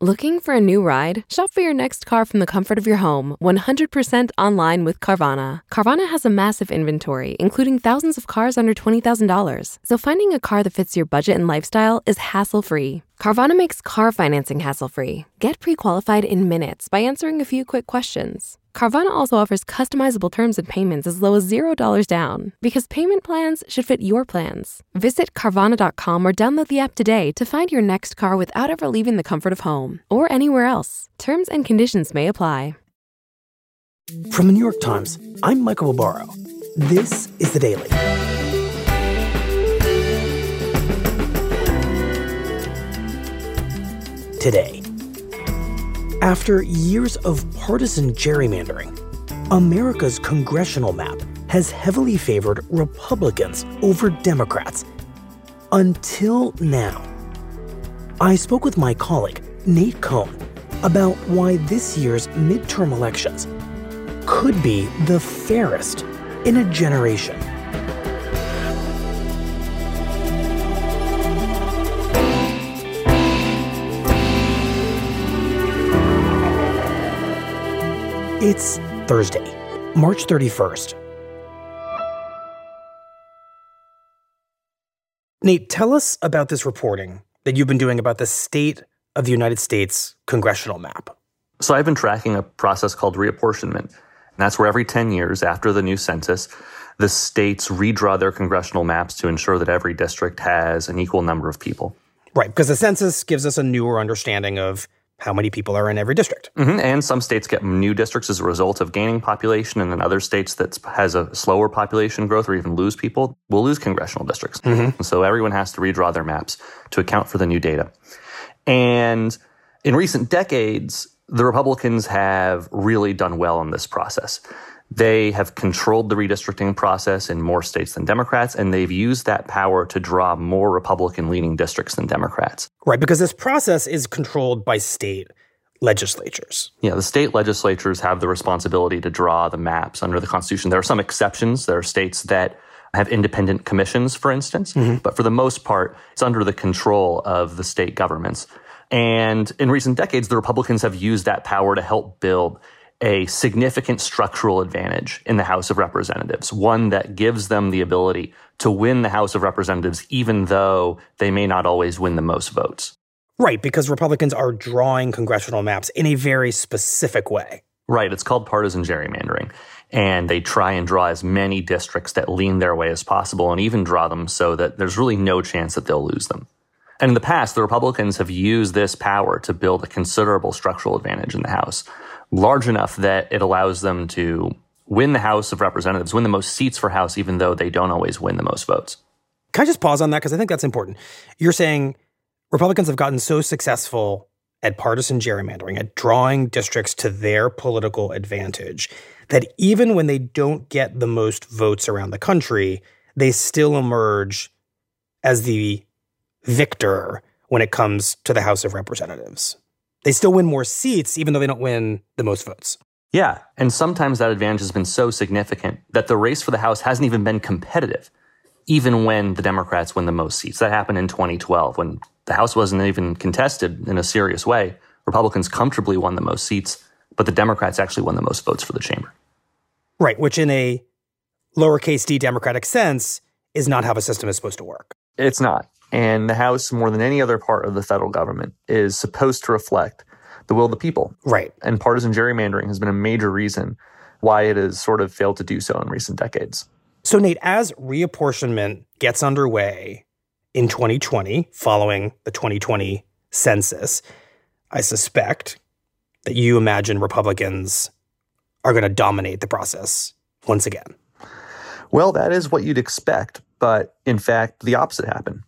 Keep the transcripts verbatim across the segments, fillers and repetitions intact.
Looking for a new ride? Shop for your next car from the comfort of your home, one hundred percent online with Carvana. Carvana has a massive inventory, including thousands of cars under twenty thousand dollars. So finding a car that fits your budget and lifestyle is hassle-free. Carvana makes car financing hassle-free. Get pre-qualified in minutes by answering a few quick questions. Carvana also offers customizable terms and payments as low as zero dollars down, because payment plans should fit your plans. Visit Carvana dot com or download the app today to find your next car without ever leaving the comfort of home or anywhere else. Terms and conditions may apply. From the New York Times, I'm Michael Barbaro. This is The Daily. Today, after years of partisan gerrymandering, America's congressional map has heavily favored Republicans over Democrats. Until now. I spoke with my colleague, Nate Cohn, about why this year's midterm elections could be the fairest in a generation. It's Thursday, March thirty-first. Nate, tell us about this reporting that you've been doing about the state of the United States congressional map. So I've been tracking a process called reapportionment. And that's where every ten years after the new census, the states redraw their congressional maps to ensure that every district has an equal number of people. Right, because the census gives us a newer understanding of how many people are in every district. Mm-hmm. And some states get new districts as a result of gaining population, and then other states that has a slower population growth or even lose people will lose congressional districts. Mm-hmm. And so everyone has to redraw their maps to account for the new data. And in recent decades, the Republicans have really done well in this process. They have controlled the redistricting process in more states than Democrats, and they've used that power to draw more Republican-leaning districts than Democrats. Right, because this process is controlled by state legislatures. Yeah, the state legislatures have the responsibility to draw the maps under the Constitution. There are some exceptions. There are states that have independent commissions, for instance, mm-hmm. but for the most part, it's under the control of the state governments. And in recent decades, the Republicans have used that power to help build a significant structural advantage in the House of Representatives, one that gives them the ability to win the House of Representatives, even though they may not always win the most votes. Right, because Republicans are drawing congressional maps in a very specific way. Right, it's called partisan gerrymandering. And they try and draw as many districts that lean their way as possible, and even draw them so that there's really no chance that they'll lose them. And in the past, the Republicans have used this power to build a considerable structural advantage in the House, large enough that it allows them to win the House of Representatives, win the most seats for House, even though they don't always win the most votes. Can I just pause on that? Because I think that's important. You're saying Republicans have gotten so successful at partisan gerrymandering, at drawing districts to their political advantage, that even when they don't get the most votes around the country, they still emerge as the victor when it comes to the House of Representatives. They still win more seats, even though they don't win the most votes. Yeah, and sometimes that advantage has been so significant that the race for the House hasn't even been competitive, even when the Democrats win the most seats. That happened in twenty twelve, when the House wasn't even contested in a serious way. Republicans comfortably won the most seats, but the Democrats actually won the most votes for the chamber. Right, which in a lowercase d Democratic sense is not how the system is supposed to work. It's not. And the House, more than any other part of the federal government, is supposed to reflect the will of the people. Right. And partisan gerrymandering has been a major reason why it has sort of failed to do so in recent decades. So, Nate, as reapportionment gets underway in twenty twenty, following the twenty twenty census, I suspect that you imagine Republicans are going to dominate the process once again. Well, that is what you'd expect. But in fact, the opposite happened.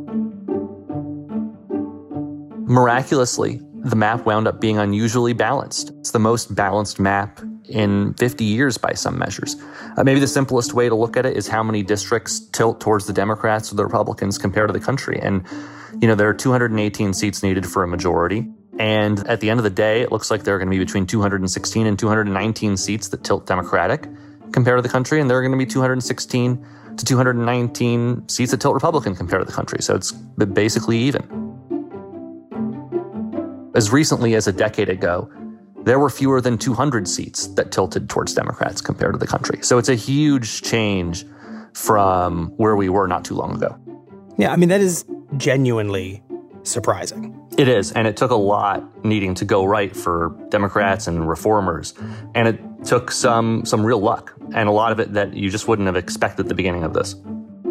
Miraculously, the map wound up being unusually balanced. It's the most balanced map in fifty years by some measures. Uh, maybe the simplest way to look at it is how many districts tilt towards the Democrats or the Republicans compared to the country. And, you know, there are two hundred eighteen seats needed for a majority. And at the end of the day, it looks like there are going to be between two hundred sixteen and two hundred nineteen seats that tilt Democratic compared to the country. And there are going to be two hundred sixteen to two hundred nineteen seats that tilt Republican compared to the country. So it's basically even. As recently as a decade ago, there were fewer than two hundred seats that tilted towards Democrats compared to the country. So it's a huge change from where we were not too long ago. Yeah, I mean, that is genuinely surprising. It is, and it took a lot needing to go right for Democrats and reformers. And it took some some real luck, and a lot of it that you just wouldn't have expected at the beginning of this.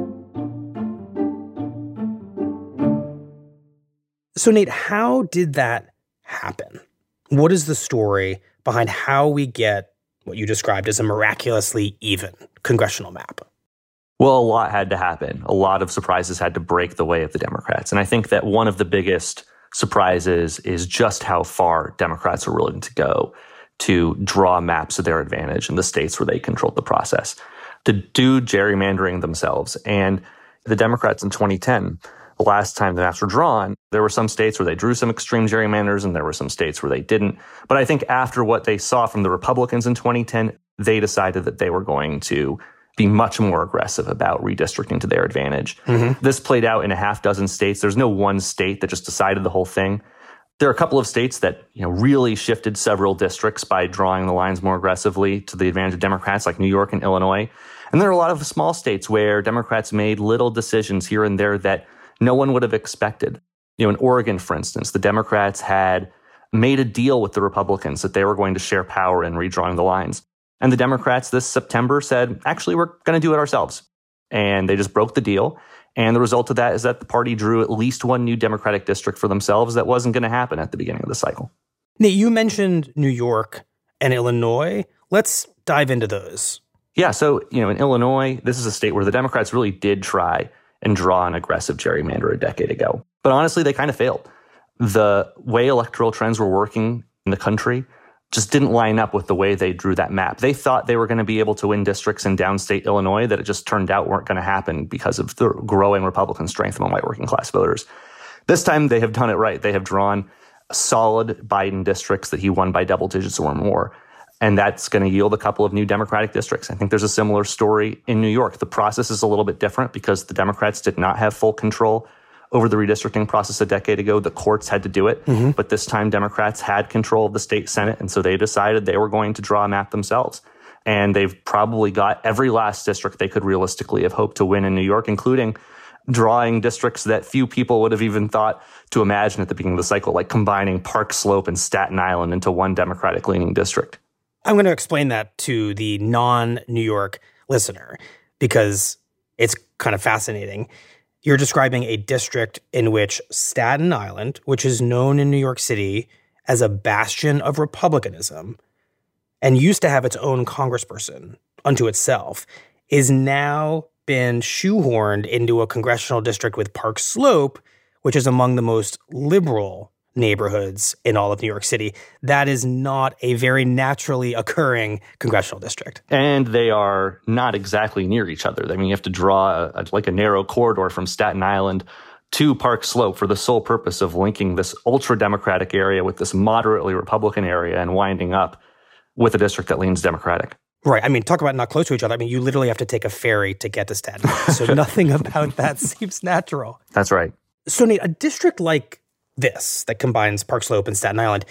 So, Nate, how did that happen? What is the story behind how we get what you described as a miraculously even congressional map? Well, a lot had to happen. A lot of surprises had to break the way of the Democrats. And I think that one of the biggest surprises is just how far Democrats are willing to go to draw maps to their advantage in the states where they controlled the process, to do gerrymandering themselves. And the Democrats in twenty ten, the last time the maps were drawn, there were some states where they drew some extreme gerrymanders and there were some states where they didn't. But I think after what they saw from the Republicans in twenty ten, they decided that they were going to be much more aggressive about redistricting to their advantage. Mm-hmm. This played out in a half dozen states. There's no one state that just decided the whole thing. There are a couple of states that, you know, really shifted several districts by drawing the lines more aggressively to the advantage of Democrats, like New York and Illinois. And there are a lot of small states where Democrats made little decisions here and there that no one would have expected. You know, in Oregon, for instance, the Democrats had made a deal with the Republicans that they were going to share power in redrawing the lines. And the Democrats this September said, actually, we're going to do it ourselves. And they just broke the deal. And the result of that is that the party drew at least one new Democratic district for themselves that wasn't going to happen at the beginning of the cycle. Nate, you mentioned New York and Illinois. Let's dive into those. Yeah, so, you know, in Illinois, this is a state where the Democrats really did try and draw an aggressive gerrymander a decade ago. But honestly, they kind of failed. The way electoral trends were working in the country just didn't line up with the way they drew that map. They thought they were going to be able to win districts in downstate Illinois that it just turned out weren't going to happen because of the growing Republican strength among white working class voters. This time they have done it right. They have drawn solid Biden districts that he won by double digits or more. And that's going to yield a couple of new Democratic districts. I think there's a similar story in New York. The process is a little bit different because the Democrats did not have full control over the redistricting process a decade ago. The courts had to do it. Mm-hmm. But this time, Democrats had control of the state Senate. And so they decided they were going to draw a map themselves. And they've probably got every last district they could realistically have hoped to win in New York, including drawing districts that few people would have even thought to imagine at the beginning of the cycle, like combining Park Slope and Staten Island into one Democratic-leaning district. I'm going to explain that to the non-New York listener because it's kind of fascinating. You're describing a district in which Staten Island, which is known in New York City as a bastion of Republicanism and used to have its own congressperson unto itself, is now been shoehorned into a congressional district with Park Slope, which is among the most liberal neighborhoods in all of New York City. That is not a very naturally occurring congressional district. And they are not exactly near each other. I mean, you have to draw a, a, like a narrow corridor from Staten Island to Park Slope for the sole purpose of linking this ultra-Democratic area with this moderately Republican area and winding up with a district that leans Democratic. Right. I mean, talk about not close to each other. I mean, you literally have to take a ferry to get to Staten Island. So nothing about that seems natural. That's right. So, Nate, a district like this that combines Park Slope and Staten Island,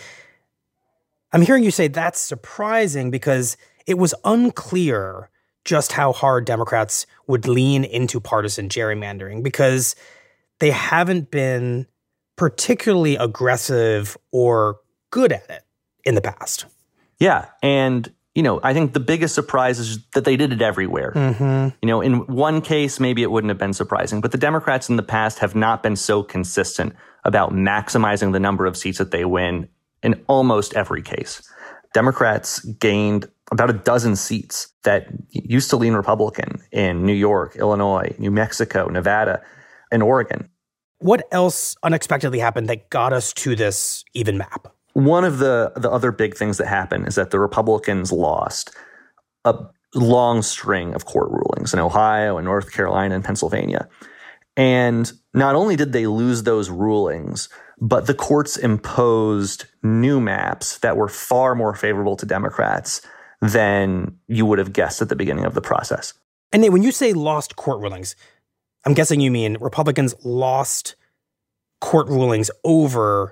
I'm hearing you say that's surprising because it was unclear just how hard Democrats would lean into partisan gerrymandering because they haven't been particularly aggressive or good at it in the past. Yeah. And, you know, I think the biggest surprise is that they did it everywhere. Mm-hmm. You know, in one case, maybe it wouldn't have been surprising, but the Democrats in the past have not been so consistent about maximizing the number of seats that they win in almost every case. Democrats gained about a dozen seats that used to lean Republican in New York, Illinois, New Mexico, Nevada, and Oregon. What else unexpectedly happened that got us to this even map? One of the, the other big things that happened is that the Republicans lost a long string of court rulings in Ohio and North Carolina and Pennsylvania. And not only did they lose those rulings, but the courts imposed new maps that were far more favorable to Democrats than you would have guessed at the beginning of the process. And Nate, when you say lost court rulings, I'm guessing you mean Republicans lost court rulings over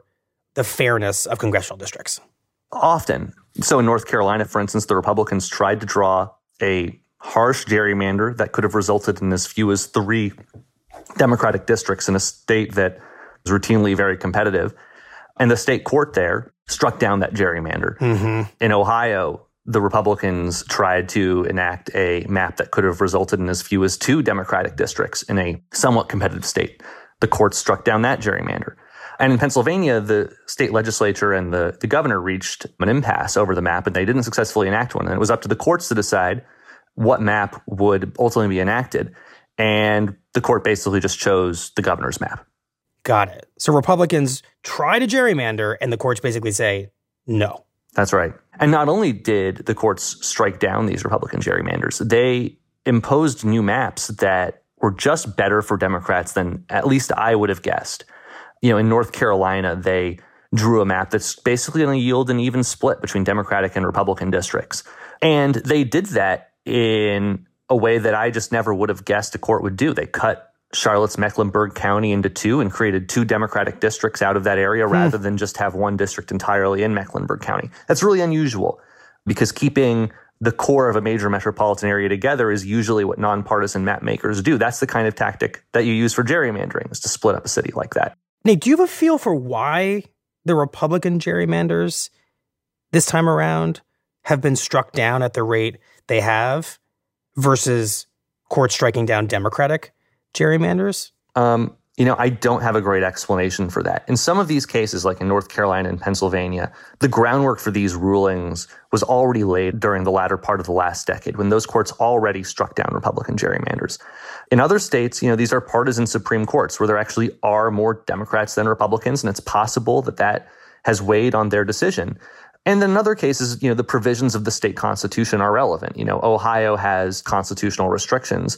the fairness of congressional districts? Often. So in North Carolina, for instance, the Republicans tried to draw a harsh gerrymander that could have resulted in as few as three Democratic districts in a state that was routinely very competitive. And the state court there struck down that gerrymander. Mm-hmm. In Ohio, the Republicans tried to enact a map that could have resulted in as few as two Democratic districts in a somewhat competitive state. The court struck down that gerrymander. And in Pennsylvania, the state legislature and the, the governor reached an impasse over the map, and they didn't successfully enact one. And it was up to the courts to decide what map would ultimately be enacted. And the court basically just chose the governor's map. Got it. So Republicans try to gerrymander, and the courts basically say no. That's right. And not only did the courts strike down these Republican gerrymanders, they imposed new maps that were just better for Democrats than at least I would have guessed. You know, in North Carolina, they drew a map that's basically going to yield an even split between Democratic and Republican districts. And they did that in a way that I just never would have guessed a court would do. They cut Charlotte's Mecklenburg County into two and created two Democratic districts out of that area hmm. rather than just have one district entirely in Mecklenburg County. That's really unusual because keeping the core of a major metropolitan area together is usually what nonpartisan map makers do. That's the kind of tactic that you use for gerrymandering, is to split up a city like that. Nate, do you have a feel for why the Republican gerrymanders this time around have been struck down at the rate they have versus courts striking down Democratic gerrymanders? Um, you know, I don't have a great explanation for that. In some of these cases, like in North Carolina and Pennsylvania, the groundwork for these rulings was already laid during the latter part of the last decade, when those courts already struck down Republican gerrymanders. In other states, you know, these are partisan Supreme Courts where there actually are more Democrats than Republicans, and it's possible that that has weighed on their decision. And in other cases, you know, the provisions of the state constitution are relevant. You know, Ohio has constitutional restrictions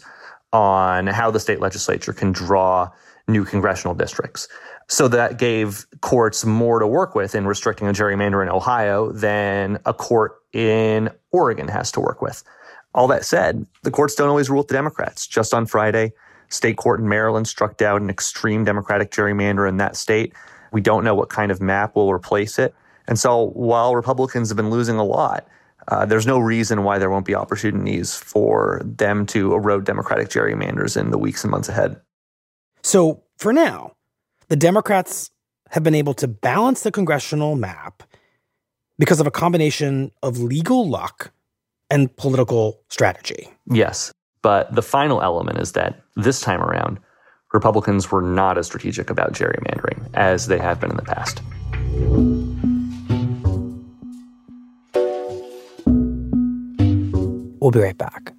on how the state legislature can draw new congressional districts. So that gave courts more to work with in restricting a gerrymander in Ohio than a court in Oregon has to work with. All that said, the courts don't always rule with the Democrats. Just on Friday, state court in Maryland struck down an extreme Democratic gerrymander in that state. We don't know what kind of map will replace it. And so while Republicans have been losing a lot, uh, there's no reason why there won't be opportunities for them to erode Democratic gerrymanders in the weeks and months ahead. So for now, the Democrats have been able to balance the congressional map because of a combination of legal luck and political strategy. Yes, but the final element is that this time around, Republicans were not as strategic about gerrymandering as they have been in the past. We'll be right back.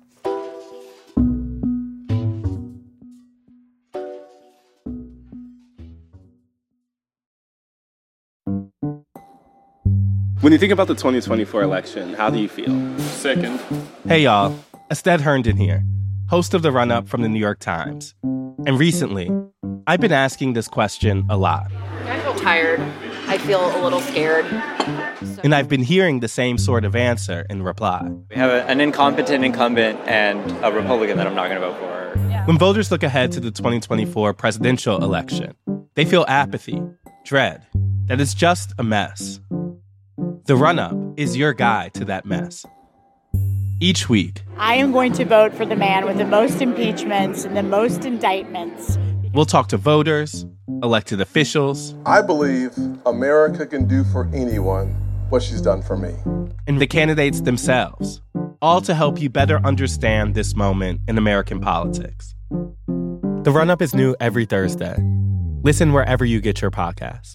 When you think about the twenty twenty-four election, how do you feel? Sickened. Hey, y'all. Estelle Herndon here, host of The Run-Up from the New York Times. And recently, I've been asking this question a lot. I feel tired. I feel a little scared. So. And I've been hearing the same sort of answer in reply. We have a, an incompetent incumbent and a Republican that I'm not going to vote for. Yeah. When voters look ahead to the twenty twenty-four presidential election, they feel apathy, dread, that it's just a mess. The Run-Up is your guide to that mess. Each week, I am going to vote for the man with the most impeachments and the most indictments. We'll talk to voters, elected officials. I believe America can do for anyone what she's done for me. And the candidates themselves, all to help you better understand this moment in American politics. The Run-Up is new every Thursday. Listen wherever you get your podcasts.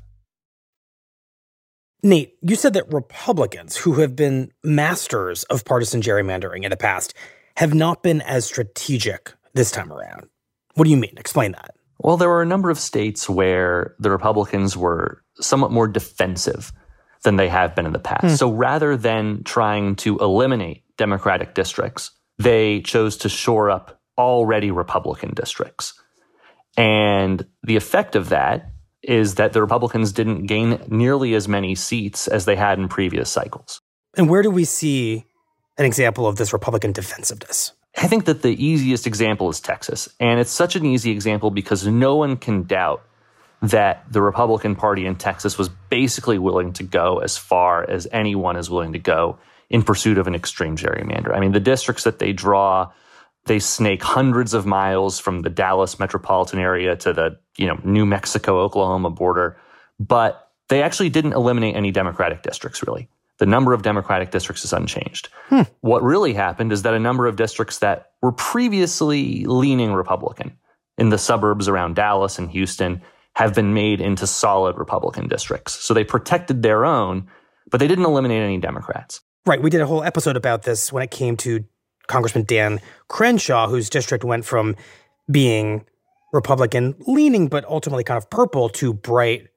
Nate, you said that Republicans, who have been masters of partisan gerrymandering in the past, have not been as strategic this time around. What do you mean? Explain that. Well, there were a number of states where the Republicans were somewhat more defensive than they have been in the past. Hmm. So rather than trying to eliminate Democratic districts, they chose to shore up already Republican districts. And the effect of that is that the Republicans didn't gain nearly as many seats as they had in previous cycles. And where do we see an example of this Republican defensiveness? I think that the easiest example is Texas. And it's such an easy example because no one can doubt that the Republican Party in Texas was basically willing to go as far as anyone is willing to go in pursuit of an extreme gerrymander. I mean, the districts that they draw, they snake hundreds of miles from the Dallas metropolitan area to the, you know, New Mexico-Oklahoma border. But they actually didn't eliminate any Democratic districts, really. The number of Democratic districts is unchanged. Hmm. What really happened is that a number of districts that were previously leaning Republican in the suburbs around Dallas and Houston have been made into solid Republican districts. So they protected their own, but they didn't eliminate any Democrats. Right. We did a whole episode about this when it came to Congressman Dan Crenshaw, whose district went from being Republican leaning, but ultimately kind of purple, to bright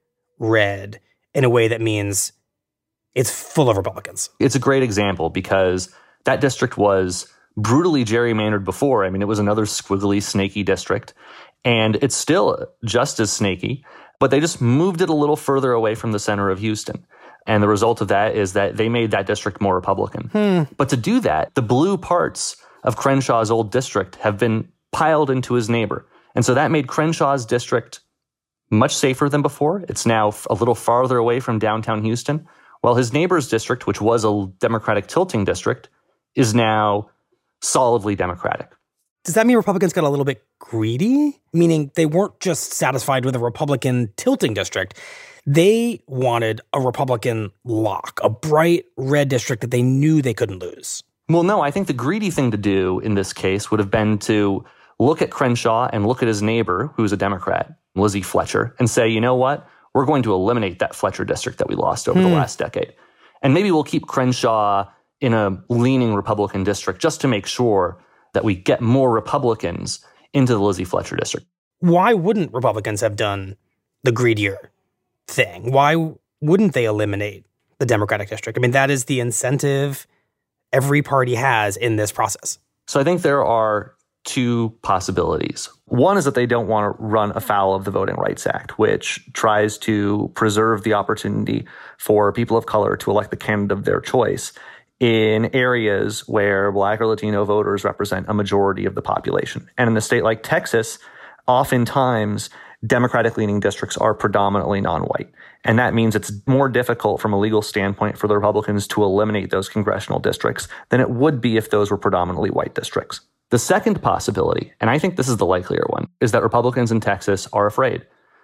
red in a way that means it's full of Republicans. It's a great example because that district was brutally gerrymandered before. I mean, it was another squiggly, snaky district, and it's still just as snaky, but they just moved it a little further away from the center of Houston. And the result of that is that they made that district more Republican. Hmm. But to do that, the blue parts of Crenshaw's old district have been piled into his neighbor. And so that made Crenshaw's district much safer than before. It's now a little farther away from downtown Houston, while his neighbor's district, which was a Democratic tilting district, is now solidly Democratic. Does that mean Republicans got a little bit greedy? Meaning they weren't just satisfied with a Republican tilting district. They wanted a Republican lock, a bright red district that they knew they couldn't lose. Well, no, I think the greedy thing to do in this case would have been to look at Crenshaw and look at his neighbor, who's a Democrat, Lizzie Fletcher, and say, you know what? We're going to eliminate that Fletcher district that we lost over hmm. the last decade. And maybe we'll keep Crenshaw in a leaning Republican district just to make sure that we get more Republicans into the Lizzie Fletcher district. Why wouldn't Republicans have done the greedier thing? Why wouldn't they eliminate the Democratic district? I mean, that is the incentive every party has in this process. So I think there are two possibilities. One is that they don't want to run afoul of the Voting Rights Act, which tries to preserve the opportunity for people of color to elect the candidate of their choice in areas where Black or Latino voters represent a majority of the population. And in a state like Texas, oftentimes Democratic-leaning districts are predominantly non-white. And that means it's more difficult from a legal standpoint for the Republicans to eliminate those congressional districts than it would be if those were predominantly white districts. The second possibility, and I think this is the likelier one, is that Republicans in Texas are afraid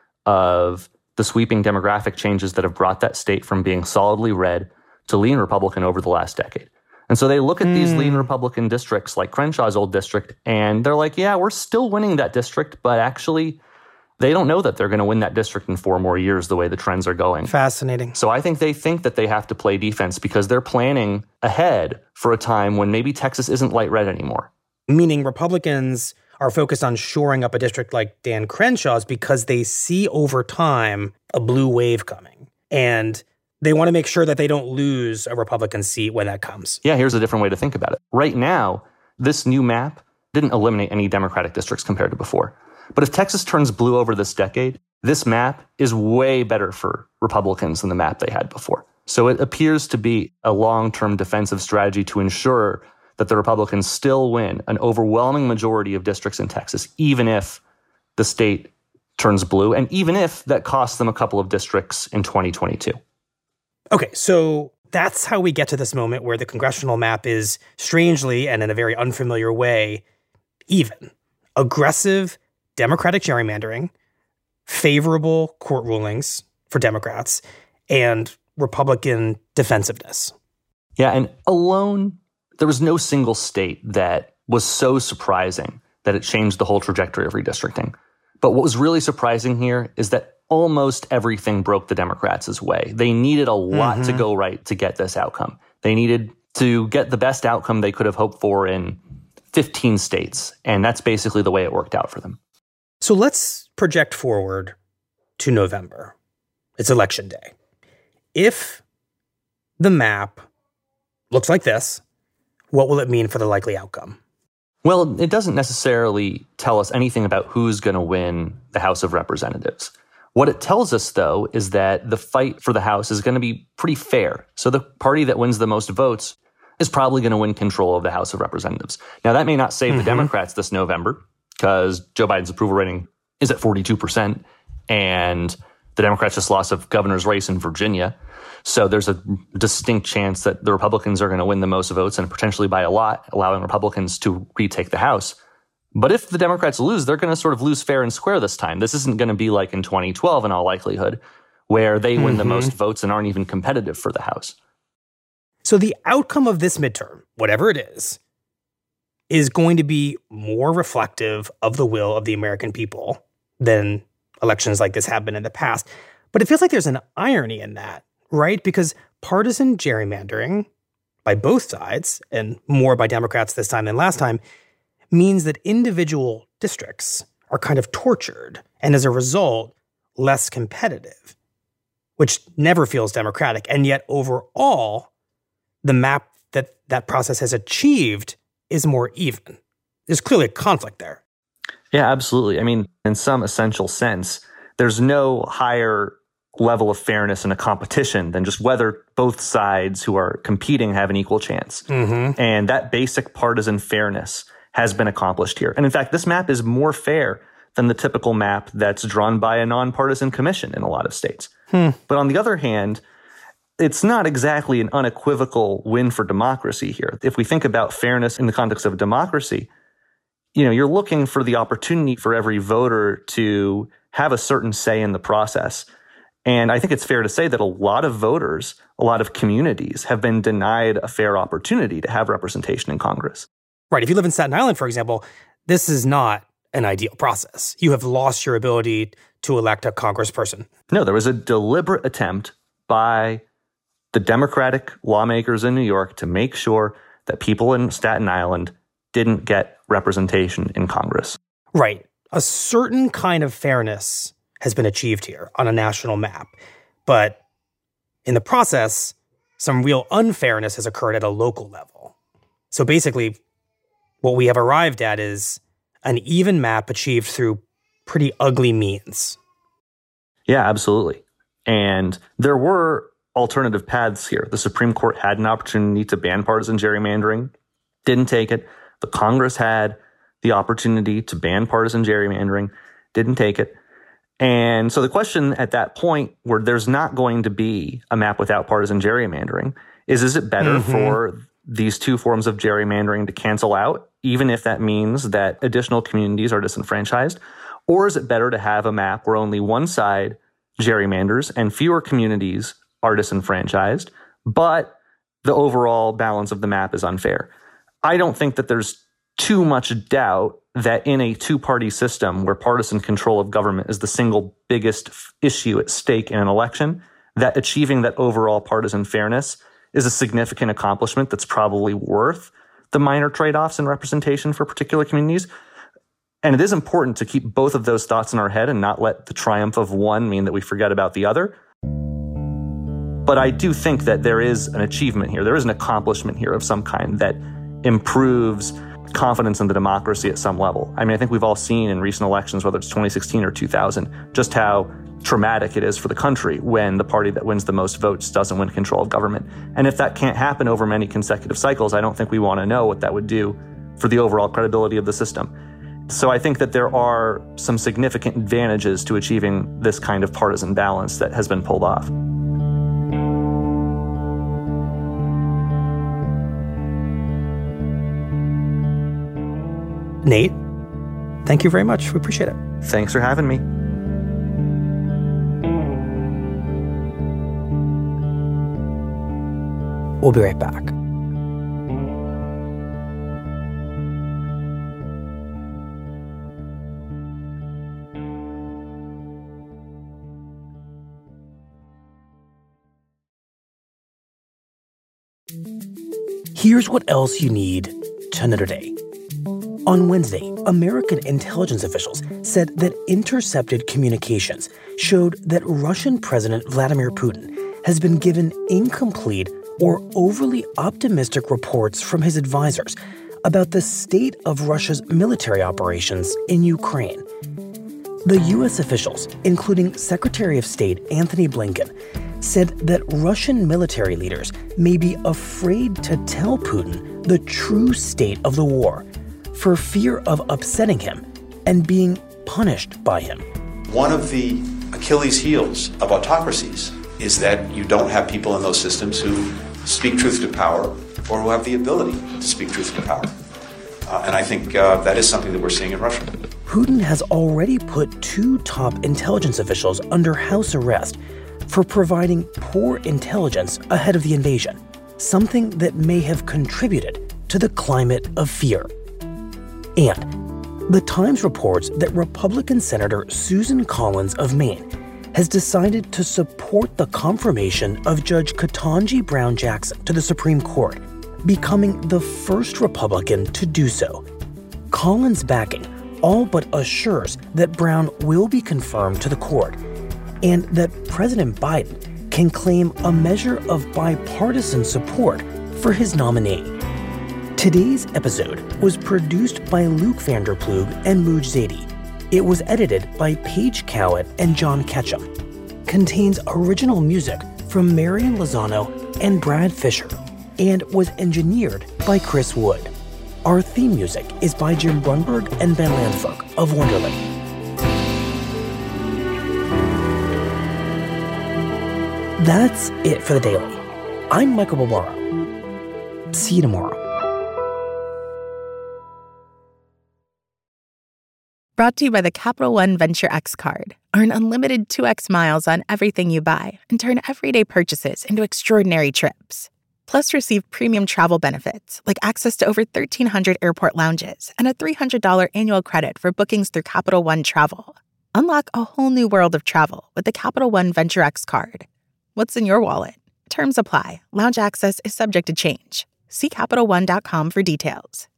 of the sweeping demographic changes that have brought that state from being solidly red to lean Republican over the last decade. And so they look at mm. these lean Republican districts like Crenshaw's old district, and they're like, yeah, we're still winning that district, but actually they don't know that they're going to win that district in four more years the way the trends are going. Fascinating. So I think they think that they have to play defense because they're planning ahead for a time when maybe Texas isn't light red anymore. Meaning Republicans are focused on shoring up a district like Dan Crenshaw's because they see over time a blue wave coming. And they want to make sure that they don't lose a Republican seat when that comes. Yeah, here's a different way to think about it. Right now, this new map didn't eliminate any Democratic districts compared to before. But if Texas turns blue over this decade, this map is way better for Republicans than the map they had before. So it appears to be a long-term defensive strategy to ensure that the Republicans still win an overwhelming majority of districts in Texas, even if the state turns blue, and even if that costs them a couple of districts in twenty twenty-two. Okay, so that's how we get to this moment where the congressional map is strangely and in a very unfamiliar way even. Aggressive Democratic gerrymandering, favorable court rulings for Democrats, and Republican defensiveness. Yeah, and alone, there was no single state that was so surprising that it changed the whole trajectory of redistricting. But what was really surprising here is that almost everything broke the Democrats' way. They needed a lot mm-hmm. to go right to get this outcome. They needed to get the best outcome they could have hoped for in fifteen states, and that's basically the way it worked out for them. So let's project forward to November. It's election day. If the map looks like this, what will it mean for the likely outcome? Well, it doesn't necessarily tell us anything about who's going to win the House of Representatives. What it tells us, though, is that the fight for the House is going to be pretty fair. So the party that wins the most votes is probably going to win control of the House of Representatives. Now, that may not save mm-hmm. the Democrats this November, because Joe Biden's approval rating is at forty-two percent, and the Democrats just lost a governor's race in Virginia. So there's a distinct chance that the Republicans are going to win the most votes and potentially by a lot, allowing Republicans to retake the House. But if the Democrats lose, they're going to sort of lose fair and square this time. This isn't going to be like in twenty twelve in all likelihood, where they win mm-hmm. the most votes and aren't even competitive for the House. So the outcome of this midterm, whatever it is, is going to be more reflective of the will of the American people than elections like this have been in the past. But it feels like there's an irony in that, right? Because partisan gerrymandering by both sides, and more by Democrats this time than last time, means that individual districts are kind of tortured and as a result, less competitive, which never feels democratic. And yet overall, the map that that process has achieved is more even. There's clearly a conflict there. Yeah, absolutely. I mean, in some essential sense, there's no higher level of fairness in a competition than just whether both sides who are competing have an equal chance. Mm-hmm. And that basic partisan fairness has been accomplished here. And in fact, this map is more fair than the typical map that's drawn by a nonpartisan commission in a lot of states. Hmm. But on the other hand, it's not exactly an unequivocal win for democracy here. If we think about fairness in the context of a democracy, you know, you're looking for the opportunity for every voter to have a certain say in the process. And I think it's fair to say that a lot of voters, a lot of communities have been denied a fair opportunity to have representation in Congress. Right. If you live in Staten Island, for example, this is not an ideal process. You have lost your ability to elect a congressperson. No, there was a deliberate attempt by the Democratic lawmakers in New York to make sure that people in Staten Island didn't get representation in Congress. Right. A certain kind of fairness has been achieved here on a national map. But in the process, some real unfairness has occurred at a local level. So basically, what we have arrived at is an even map achieved through pretty ugly means. Yeah, absolutely. And there were alternative paths here. The Supreme Court had an opportunity to ban partisan gerrymandering, didn't take it. The Congress had the opportunity to ban partisan gerrymandering, didn't take it. And so the question at that point, where there's not going to be a map without partisan gerrymandering, is, is it better mm-hmm. for these two forms of gerrymandering to cancel out, even if that means that additional communities are disenfranchised? Or is it better to have a map where only one side gerrymanders and fewer communities are disenfranchised, but the overall balance of the map is unfair? I don't think that there's too much doubt that in a two-party system where partisan control of government is the single biggest f- issue at stake in an election, that achieving that overall partisan fairness is a significant accomplishment that's probably worth the minor trade-offs in representation for particular communities. And it is important to keep both of those thoughts in our head and not let the triumph of one mean that we forget about the other. But I do think that there is an achievement here. There is an accomplishment here of some kind that improves confidence in the democracy at some level. I mean, I think we've all seen in recent elections, whether it's twenty sixteen or two thousand, just how traumatic it is for the country when the party that wins the most votes doesn't win control of government. And if that can't happen over many consecutive cycles, I don't think we want to know what that would do for the overall credibility of the system. So I think that there are some significant advantages to achieving this kind of partisan balance that has been pulled off. Nate, thank you very much. We appreciate it. Thanks for having me. We'll be right back. Here's what else you need to know today. On Wednesday, American intelligence officials said that intercepted communications showed that Russian President Vladimir Putin has been given incomplete or overly optimistic reports from his advisors about the state of Russia's military operations in Ukraine. The U S officials, including Secretary of State Antony Blinken, said that Russian military leaders may be afraid to tell Putin the true state of the war for fear of upsetting him and being punished by him. One of the Achilles' heels of autocracies is that you don't have people in those systems who speak truth to power or who have the ability to speak truth to power. Uh, and I think uh, that is something that we're seeing in Russia. Putin has already put two top intelligence officials under house arrest for providing poor intelligence ahead of the invasion, something that may have contributed to the climate of fear. And The Times reports that Republican Senator Susan Collins of Maine has decided to support the confirmation of Judge Ketanji Brown Jackson to the Supreme Court, becoming the first Republican to do so. Collins' backing all but assures that Brown will be confirmed to the court, and that President Biden can claim a measure of bipartisan support for his nominee. Today's episode was produced by Luke Vanderplug and Mooj Zadie. It was edited by Paige Cowett and John Ketchum. Contains original music from Marion Lozano and Brad Fisher, and was engineered by Chris Wood. Our theme music is by Jim Brunberg and Ben Landfolk of Wonderland. That's it for the Daily. I'm Michael Barbaro. See you tomorrow. Brought to you by the Capital One Venture X card. Earn unlimited two x miles on everything you buy and turn everyday purchases into extraordinary trips. Plus, receive premium travel benefits like access to over thirteen hundred airport lounges and a three hundred dollars annual credit for bookings through Capital One Travel. Unlock a whole new world of travel with the Capital One Venture X card. What's in your wallet? Terms apply. Lounge access is subject to change. See Capital One dot com for details.